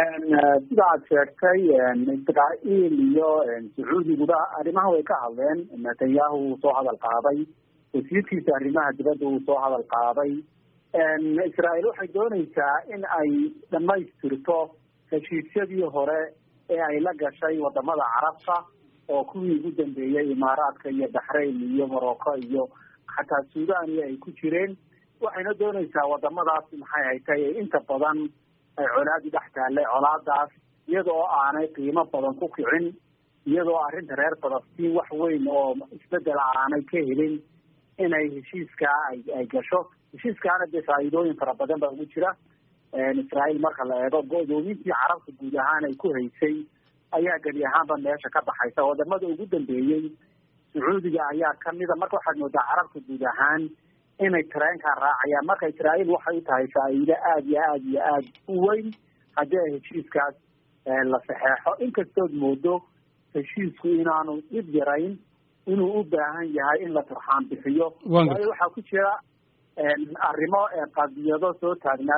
sida aad sheegtay Israa'iil iyo Sacuudiguba arrimaha way ka hadleen. Netanyahu uu soo hadal qaaday, wasiirkiisa arrimaha dibadda uu soo hadal qaaday. Israa'iil waxay doonaysaa in ay dhamaystirto heshiisyadii hore ee ay la gashay wadamada carabta oo kuwii ugu dambeeyay Imaaraadka iyo Bahrain iyo Morocco iyo xataa Suudaan ay ku jireen. waxayna doonaysaa wadamadaas maxay haytay inta badan ay colaadi dhex taallay colaadaas iyadoo aanay qiimo badan ku kicin, iyadoo arrinta reer Falastiin wax weyn oo isbedel aanay ka helin inay heshiiska ay gasho. heshiiskaana dee faa'iidooyin fara badan baa ugu jira. Israa'iil marka la eego go'doomintii carabta guud ahaan ay ku haysay ayaa gebi ahaanba meesha ka baxaysa. wadamada ugu dambeeyey Sacuudiga ayaa kamida. marka waxaad moodaa carabta guud ahaan inay tareenkaa raacayaan. marka Israa'iil waxay u tahay faa'iido aad iyo aad u weyn haddii ay heshiiskaas la saxeexo. inkastood moodo heshiisku inaanu dhib yarayn, inuu u baahan yahay in la turxaan bixiyo. waayo waxaa ku jira arrimo qadiyado soo taagnaa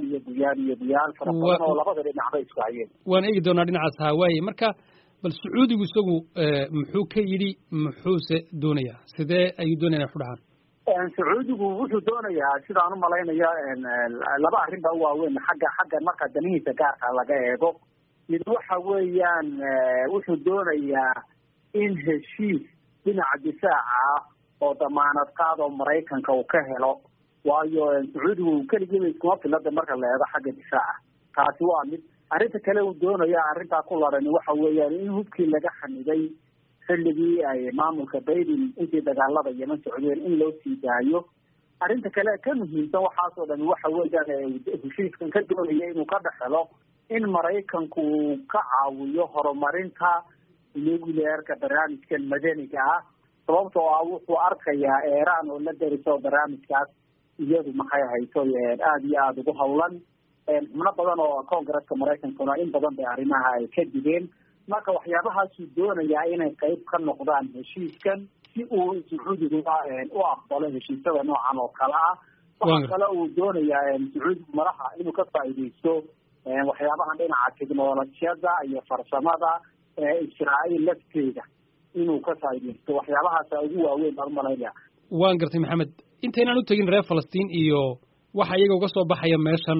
guyaal fara badan oo labada dhinacba isku hayeen. waan eegi doonaa dhinacaas hawaaye. marka bal Sacuudigu isagu muxuu ka yidhi, muxuuse doonayaa, sidee ayuu doonaya ku dhacaan? Sacuudigu wuxuu doonayaa sidaan u malaynayo laba arrin baa waaweyn xagga marka danihiisa gaarka laga eego. mid waxa weeyaan wuxuu doonayaa in heshiis dhinaca difaaca oo damaanad qaad oo Maraykanka uu ka helo. waayo Sacuudigu keligiiba iskuma filada marka la eego xagga difaaca. taasi waa mid. arrinta kale uu doonaya arrintaa ku laran waxa weeyaan in hubkii laga xaniday xilligii ay maamulka Biden intii dagaalada Yemen socdeen in loo sii daayo. arrinta kale ka muhiimsan waxaasoo dhan waxa weeyaan heshiiskan ka doonaya inuu ka dhaxlo in Maraykanku ka caawiyo horumarinta nuclearka barnaamijkan madaniga ah. sababtoo ah wuxuu arkayaa Iran oo la dariso barnaamijkaas iyadu maxay hayso aad iyo aad ugu hawlan. xubno badan oo Congress-ka Maraykankuna in badan bay arrimaha ay ka digeen. marka waxyaabahaasuu doonayaa inay qayb ka noqdaan heshiiskan si uu Sacuudigu u aqbalo heshiisyada noocan oo kale ah. waxa kale uu doonayaa Sacuudigu maraha inuu ka faa'iidaysto waxyaabahan dhinaca teknolojiyada iyo farsamada Israa'iil lafteeda inuu ka faa'iidaysto. waxyaabahaas ugu waaweyn baan u malaynaya. waan gartay Maxamed, intaynaan u tegin reer Falastiin iyo waxa iyaga uga soo baxaya meeshan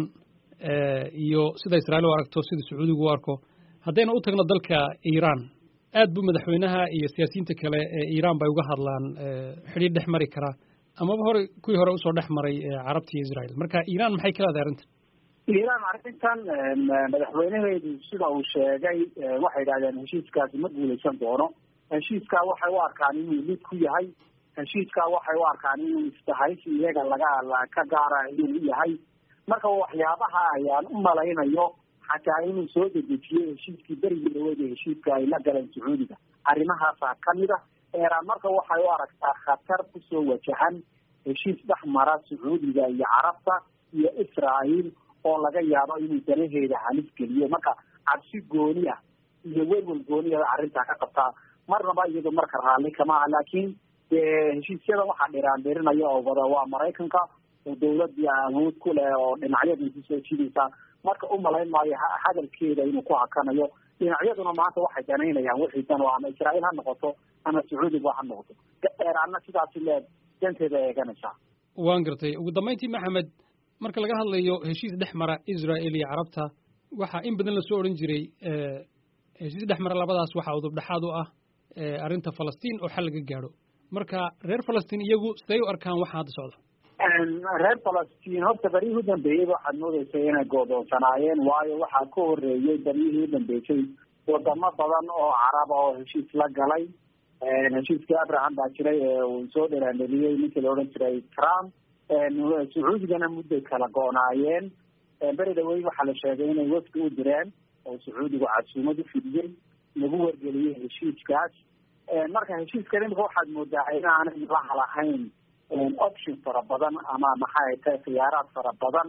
iyo sida Israa'iil u aragto, sida Sacuudigu u arko, haddayna u tagno dalka Iran, aad buu madaxweynaha iyo siyaasiyiinta kale ee Iran bay uga hadlaan xidhiidh dhex mari kara amaba kuwii hore usoo dhex maray carabta iyo Israa'iil. marka Iran maxay ka leedahay arrintan? Iran arrintan madaxweynaheedu sida uu sheegay waxay yidhahdeen heshiiskaasi ma guulaysan doono. heshiiskaa waxay u arkaan inuu lid ku yahay. heshiiskaa waxay u arkaan inuu istahaysi iyaga ka gaara inuu yahay. marka waxyaabaha ayaan u malaynayo xataa inuu soo dedejiyo heshiiskii berigii dhaweed heshiiska ay la galeen Sacuudiga. arrimahaasaa kamid ah. Iran marka waxay u aragtaa khatar kusoo wajahan heshiis dhex mara Sacuudiga iyo carabta iyo Israa'iil oo laga yaabo inuu danaheeda halis geliyo. marka cabsi gooni ah iyo welwel gooni ah arrintaa ka qabtaa. marnaba iyadu marka raalli kama aha. laakiin heshiisyada waxaa dhiraandhirinaya oo wada waa Maraykanka oo dawladii awood ku leh oo dhinacyadiisa soo jiidaysa. marka u malayn maayo hadalkeeda inuu ku hakanayo. dhinacyaduna maanta waxay danaynayaan wixii dan oo ama Israa'iil ha noqoto ama Sacuudiga ha noqoto. Iranna sidaasi leed danteeda eeganaysaa. waan gartay. ugu dambeyntii Maxamed, marka laga hadlayo heshiis dhex mara Israa'iil iyo carabta, waxaa in badan lasoo odhan jiray heshiis dhex mara labadaas waxaa udub dhexaad u ah arrinta Falastiin oo xal laga gaadho. marka reer Falastiin iyagu siday u arkaan waxa hadda socda? reer Falastiin horta berihii u dambeeyey waxaad moodaysay inay goodoonsanaayeen. waayo waxaa ka horeeyey berihii u dambeysay wadamo badan oo carab oo heshiis la galay. heshiiskii Abraham baa jiray ee uu soo dheraaneliyey ninkii la odhan jiray Trump. Sacuudigana mudday kala go-naayeen. beri dhaweyd waxaa la sheegay inay wafdi u direen oo Sacuudigu casuumad u fidiyey lagu wargeliyey heshiiskaas. marka heshiiskan imika waxaad moodaa inaanay laha lahayn option fara badan ama maxay tahay khiyaaraad fara badan.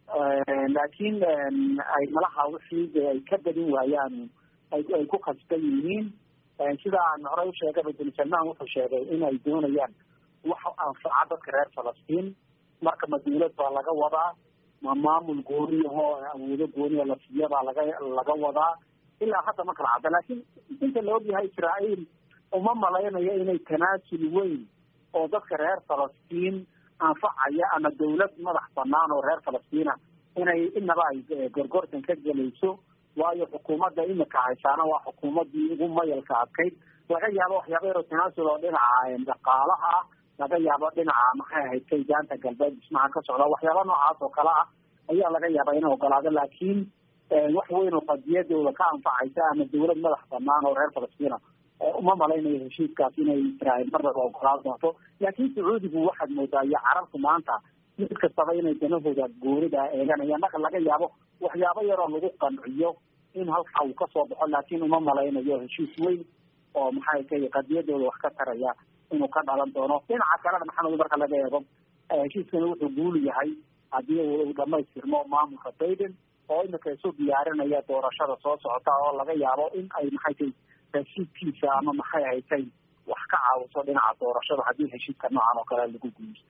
laakiin ay malaha wixii ay ka badin waayaan ay ku khasban yihiin. sida aan horey u sheegay bin Salman wuxuu sheegay inay doonayaan wax anfaca dadka reer Falastiin. marka ma dawlad baa laga wadaa maamul gooniyahoo awoodo gooniya la siiyabaa laga wadaa ilaa hadda ma kala cadda laakiin inta la ogyahay Israa'iil uma malaynayo inay tanaasul weyn oo dadka reer Falastiin anfacaya ama dawlad madax banaan oo reer Falastiina inay inaba ay gorgortan ka galayso waayo xukuumadda imika haysaana waa xukuumaddii ugu mayalka adkayd laga yaabo waxyaabo yar oo tanaasul oo dhinaca dhaqaalaha laga yaabo dhinaca maxay ahayd kaydaanta galbeed dhismaha ka socda waxyaabo noocaas oo kale ah ayaa laga yaabaa inay ogolaado laakiin wax weyn oo qadiyadooda ka anfacaysa ama dawlad madax banaan oo reer Falastiina uma malaynayo heshiiskaas inay Israa'iil marnaba ogolaan doonto laakiin Sacuudigu waxaad moodaa iyo carabtu maanta mid kastaba inay danahooda goonida eeganayaan marka laga yaabo waxyaabo yaroo lagu qanciyo in halkaa uu ka soo baxo laakiin uma malaynayo heshiis weyn oo maxay tahay qadiyadooda wax ka taraya inuu ka dhalan doono dhinaca kalena maxamed marka laga eego heshiiskani wuxuu guul yahay haddii uu dhamaystirmo maamulka Biden oo imika isu diyaarinaya doorashada soo socota oo laga yaabo in ay maxay tahay heshiiskiisa ama maxay haytay wax ka caawiso dhinaca doorashada haddii heshiiska noocan oo kale lagu guuleysto